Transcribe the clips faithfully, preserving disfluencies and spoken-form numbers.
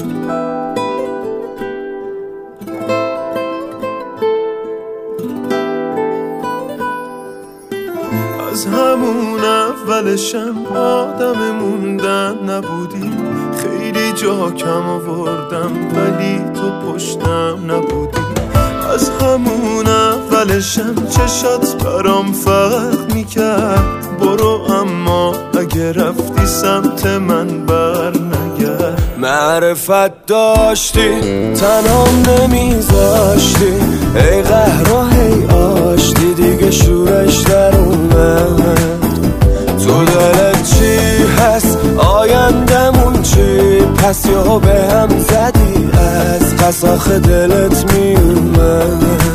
از همون اولشم آدم موندن نبودی، خیلی جا کم آوردم ولی تو پشتم نبودی. از همون اولشم چشات برام فرق میکرد، برو اما اگه رفتی سمت من بر نگرد. معرفت داشتی تنام نمیذاشتی، ای قهر و هی آشتی دیگه شورش در اومد. تو دلت چی هست آیندمون چی، پس یا به هم زدی از قساخ دلت میومد.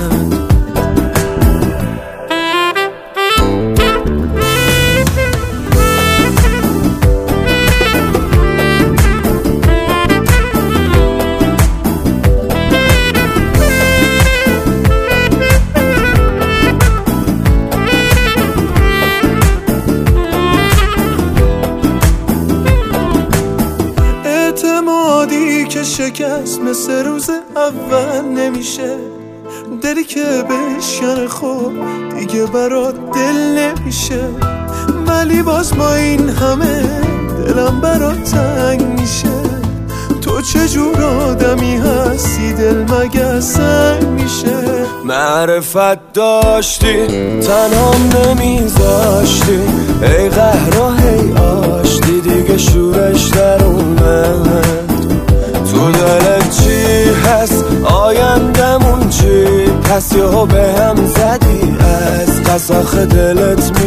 اعتمادی که شکست مثل روز اول نمیشه، دلی که بشکنه خب دیگه برات دل نمیشه. ولی باز با این همه دلم برات تنگ میشه. تو چجور آدمی هستی دل مگه سنگ میشه. معرفت داشتی تنام نمیذاشتی، ای قهر و هی آشتی دیگه شورش در اومد. تو دلت چی هست آیندمون چی، پس یا به هم زدی از قساخ دلت